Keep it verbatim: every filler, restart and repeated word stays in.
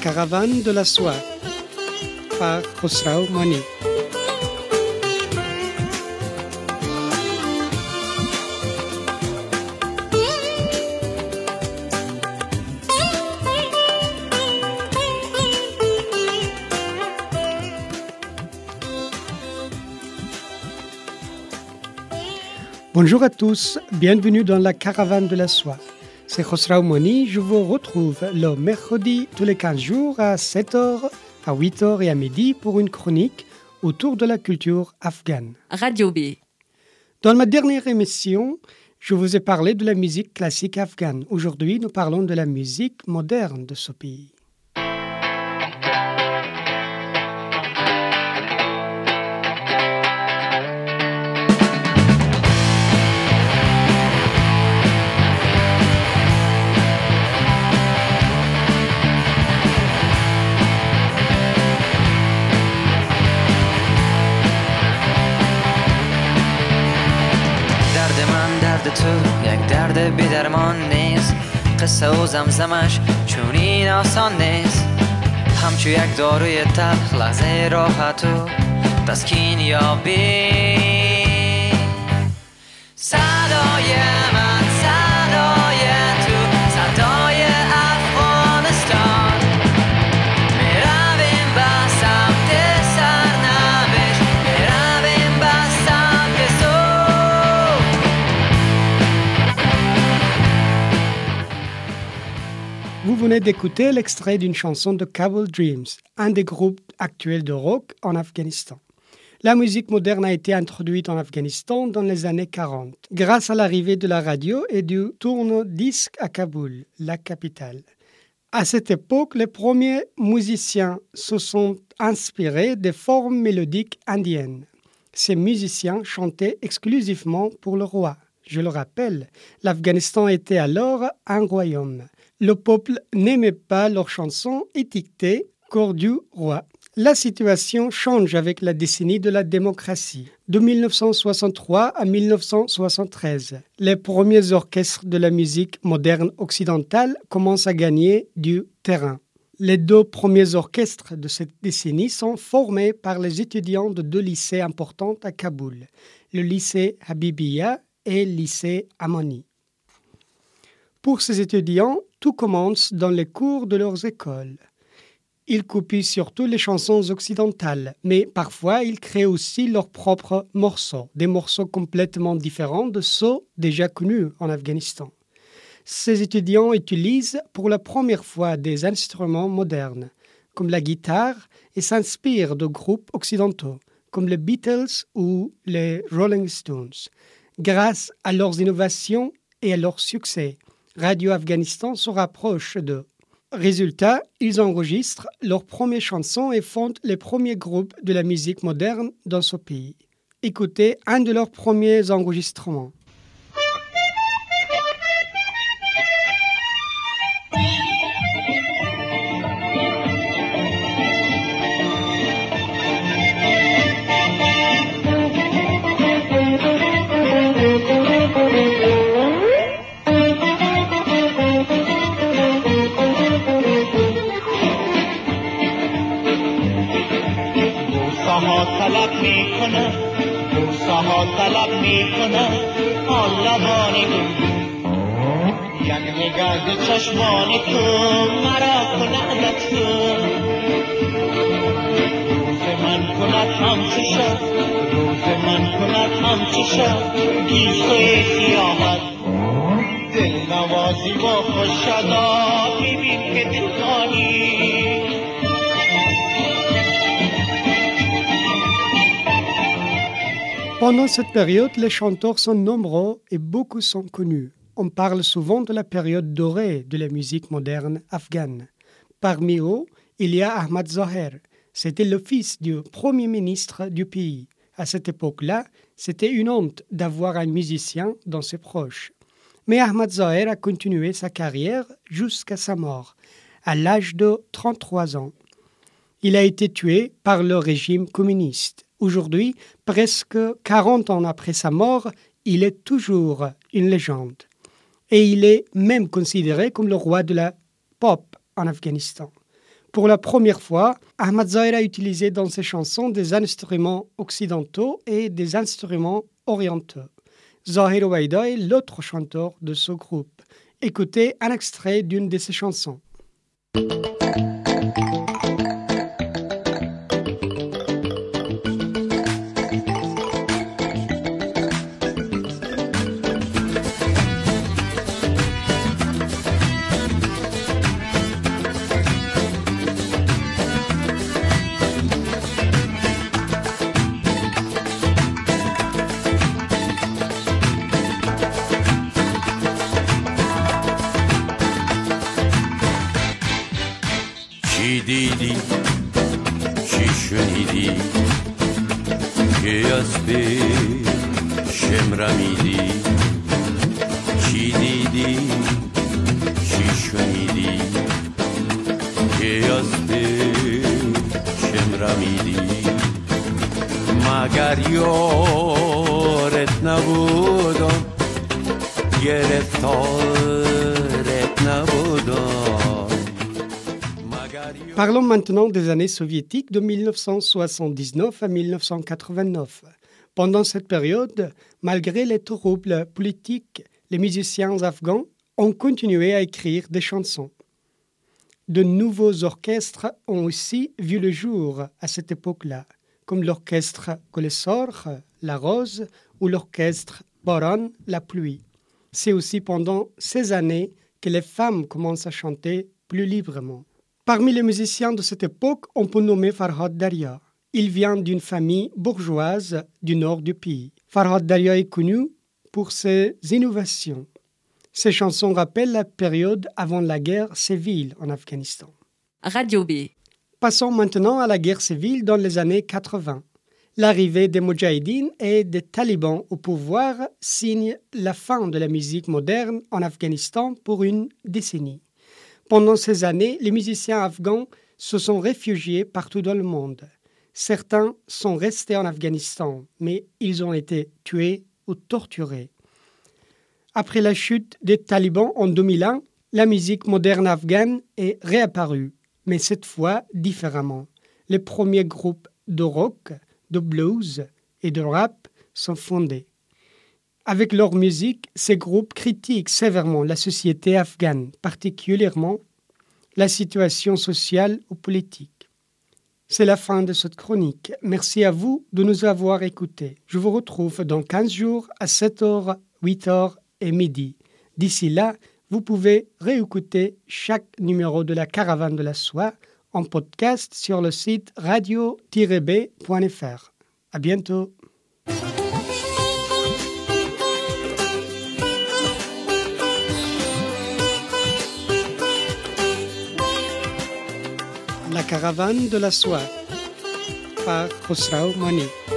caravane de la soie par Khosrau Moni. Bonjour à tous, bienvenue dans la caravane de la soie. C'est Khosrau Moni, je vous retrouve le mercredi tous les quinze jours à sept heures, à huit heures et à midi pour une chronique autour de la culture afghane. Radio B. Dans ma dernière émission, je vous ai parlé de la musique classique afghane. Aujourd'hui, nous parlons de la musique moderne de ce pays. تو یک درد بی‌درمان نیست قصه و زمزمش چون این آسان نیست همچو یک داروی تلخ لحظه راحت و تسکین یابی صدای من صدای تو صدای افغانستان میرویم به سمت سرنوشت میرویم به سمت Vous venez d'écouter l'extrait d'une chanson de Kabul Dreams, un des groupes actuels de rock en Afghanistan. La musique moderne a été introduite en Afghanistan dans les années quarante, grâce à l'arrivée de la radio et du tourne-disque à Kaboul, la capitale. À cette époque, les premiers musiciens se sont inspirés des formes mélodiques indiennes. Ces musiciens chantaient exclusivement pour le roi. Je le rappelle, l'Afghanistan était alors un royaume. Le peuple n'aimait pas leurs chansons étiquetées « corps du roi ». La situation change avec la décennie de la démocratie. De dix-neuf cent soixante-trois à dix-neuf cent soixante-treize, les premiers orchestres de la musique moderne occidentale commencent à gagner du terrain. Les deux premiers orchestres de cette décennie sont formés par les étudiants de deux lycées importants à Kaboul, le lycée Habibiya et le lycée Amani. Pour ces étudiants, tout commence dans les cours de leurs écoles. Ils copient surtout les chansons occidentales, mais parfois ils créent aussi leurs propres morceaux, des morceaux complètement différents de ceux déjà connus en Afghanistan. Ces étudiants utilisent pour la première fois des instruments modernes, comme la guitare, et s'inspirent de groupes occidentaux, comme les Beatles ou les Rolling Stones. Grâce à leurs innovations et à leur succès, Radio Afghanistan se rapproche d'eux. Résultat, ils enregistrent leurs premières chansons et fondent les premiers groupes de la musique moderne dans ce pays. Écoutez un de leurs premiers enregistrements. طلب میکنه بوسه‌ها طلب میکنه آن لبانی یک نگاه به چشمان تو مرا کند لطفو روز من کند همچو شد روز من کند همچو شد گیسوی سیاحت دل نوازی و خوشدا ببین که دلانی Pendant cette période, les chanteurs sont nombreux et beaucoup sont connus. On parle souvent de la période dorée de la musique moderne afghane. Parmi eux, il y a Ahmad Zaher. C'était le fils du premier ministre du pays. À cette époque-là, c'était une honte d'avoir un musicien dans ses proches. Mais Ahmad Zaher a continué sa carrière jusqu'à sa mort, à l'âge de trente-trois ans. Il a été tué par le régime communiste. Aujourd'hui, presque quarante ans après sa mort, il est toujours une légende. Et il est même considéré comme le roi de la pop en Afghanistan. Pour la première fois, Ahmad Zahir a utilisé dans ses chansons des instruments occidentaux et des instruments orientaux. Zahir Ouaïda est l'autre chanteur de ce groupe. Écoutez un extrait d'une de ses chansons. چی دیدی چی شنیدی که از پیشم رمیدی چی دیدی چی شنیدی که از پیشم رمیدی مگر یارت نبودم گرفتارت نبودم. Parlons maintenant des années soviétiques de mille neuf cent soixante-dix-neuf à mille neuf cent quatre-vingt-neuf. Pendant cette période, malgré les troubles politiques, les musiciens afghans ont continué à écrire des chansons. De nouveaux orchestres ont aussi vu le jour à cette époque-là, comme l'orchestre Kolesor, la Rose, ou l'orchestre Boran, la Pluie. C'est aussi pendant ces années que les femmes commencent à chanter plus librement. Parmi les musiciens de cette époque, on peut nommer Farhad Daria. Il vient d'une famille bourgeoise du nord du pays. Farhad Daria est connu pour ses innovations. Ses chansons rappellent la période avant la guerre civile en Afghanistan. Radio B. Passons maintenant à la guerre civile dans les années quatre-vingts. L'arrivée des Moudjahidines et des talibans au pouvoir signe la fin de la musique moderne en Afghanistan pour une décennie. Pendant ces années, les musiciens afghans se sont réfugiés partout dans le monde. Certains sont restés en Afghanistan, mais ils ont été tués ou torturés. Après la chute des talibans en deux mille un, la musique moderne afghane est réapparue, mais cette fois différemment. Les premiers groupes de rock, de blues et de rap sont fondés. Avec leur musique, ces groupes critiquent sévèrement la société afghane, particulièrement la situation sociale ou politique. C'est la fin de cette chronique. Merci à vous de nous avoir écoutés. Je vous retrouve dans quinze jours à sept heures, huit heures et midi. D'ici là, vous pouvez réécouter chaque numéro de la Caravane de la Soie en podcast sur le site radio tiret b point f r. À bientôt. La Caravane de la Soie par Khosrau Mani.